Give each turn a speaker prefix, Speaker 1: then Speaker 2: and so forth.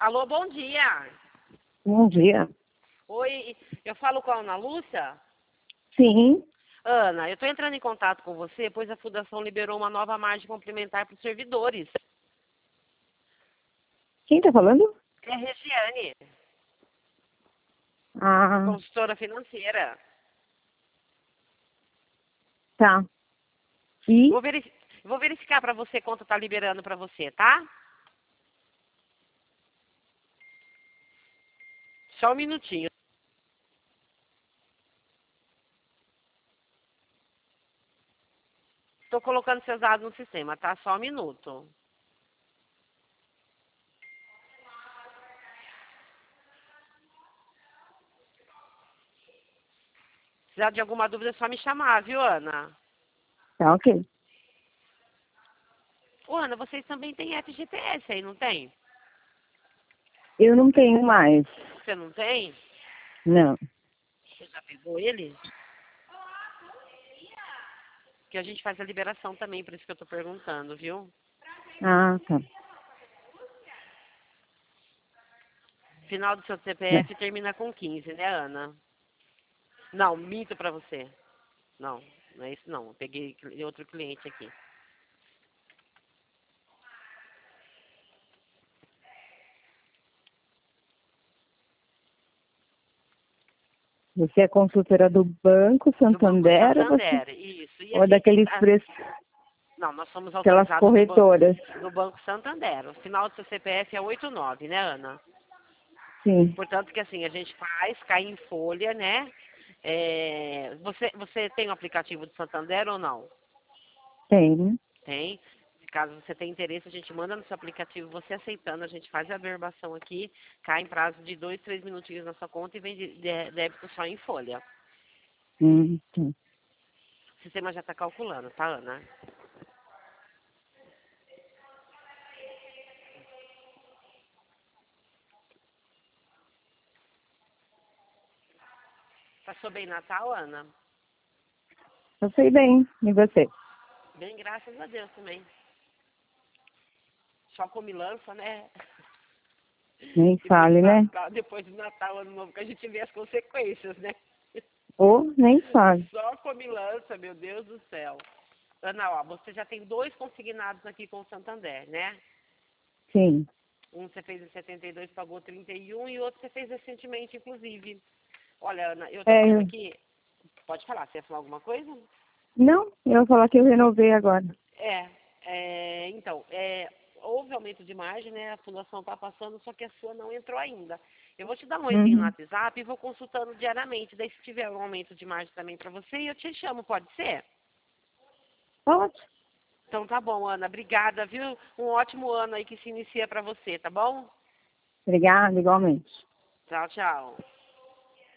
Speaker 1: Alô, bom dia.
Speaker 2: Bom dia.
Speaker 1: Oi, eu falo com a Ana Lúcia?
Speaker 2: Sim.
Speaker 1: Ana, eu estou entrando em contato com você, pois a Fundação liberou uma nova margem complementar para os servidores.
Speaker 2: Quem está falando?
Speaker 1: É a Regiane,
Speaker 2: Ah,
Speaker 1: consultora financeira.
Speaker 2: tá. E
Speaker 1: Vou verificar para você quanto está liberando para você, tá? Só um minutinho. Estou colocando seus dados no sistema, tá? Só um minuto. Se precisar de alguma dúvida, é só me chamar, viu, Ana?
Speaker 2: tá ok.
Speaker 1: Ô, Ana, vocês também têm FGTS aí, não tem?
Speaker 2: Eu não tenho mais.
Speaker 1: Você não tem?
Speaker 2: Não.
Speaker 1: Você já pegou ele? Que a gente faz a liberação também, por isso que eu tô perguntando, viu?
Speaker 2: Ah, tá.
Speaker 1: Final do seu
Speaker 2: Né.
Speaker 1: CPF termina com 15, né, Ana? Não, minto pra você. Não, não é isso não. Eu peguei outro cliente aqui.
Speaker 2: Você é consultora do Banco
Speaker 1: Do Banco
Speaker 2: Santander
Speaker 1: Santander, isso. E a
Speaker 2: ou
Speaker 1: gente...
Speaker 2: daqueles preços,
Speaker 1: Não, nós somos
Speaker 2: aquelas
Speaker 1: autorizados
Speaker 2: corretoras?
Speaker 1: do Banco Santander. O final do seu CPF é 89, né, Ana?
Speaker 2: Sim.
Speaker 1: Portanto, que assim, a gente faz, cai em folha, né? Você tem o aplicativo do Santander ou não?
Speaker 2: Tem.
Speaker 1: Tem. Caso você tenha interesse, a gente manda no seu aplicativo, você aceitando, a gente faz a averbação aqui, cai em prazo de 2, 3 minutinhos na sua conta e vem de débito só em folha.
Speaker 2: Sim.
Speaker 1: O sistema já está calculando, tá, Ana? Passou bem Natal, Ana?
Speaker 2: Eu sei bem. E você?
Speaker 1: Bem, graças a Deus também. Só comilança, né?
Speaker 2: Nem
Speaker 1: Depois do
Speaker 2: fale, né?
Speaker 1: Natal, depois do Natal, Ano Novo, que a gente vê as consequências, né?
Speaker 2: Ou nem fale.
Speaker 1: Só comilança, meu Deus do céu. Ana, ó, você já tem 2 consignados aqui com o Santander, né?
Speaker 2: Sim.
Speaker 1: Um você fez em 72, pagou 31 e o outro você fez recentemente, inclusive. Olha, Ana, eu tô
Speaker 2: É,
Speaker 1: vendo aqui. Pode falar, você ia falar alguma coisa?
Speaker 2: não, eu vou falar que eu renovei agora.
Speaker 1: Então, houve aumento de margem, né? A fundação está passando, só que a sua não entrou ainda. Eu vou te dar um oizinho no
Speaker 2: Uhum.
Speaker 1: WhatsApp e vou consultando diariamente. Daí, se tiver um aumento de margem também para você, eu te chamo, pode ser?
Speaker 2: Pode.
Speaker 1: Então tá bom, Ana. Obrigada, viu? Um ótimo ano aí que se inicia para você, tá bom?
Speaker 2: Obrigada, igualmente.
Speaker 1: Tchau, tchau.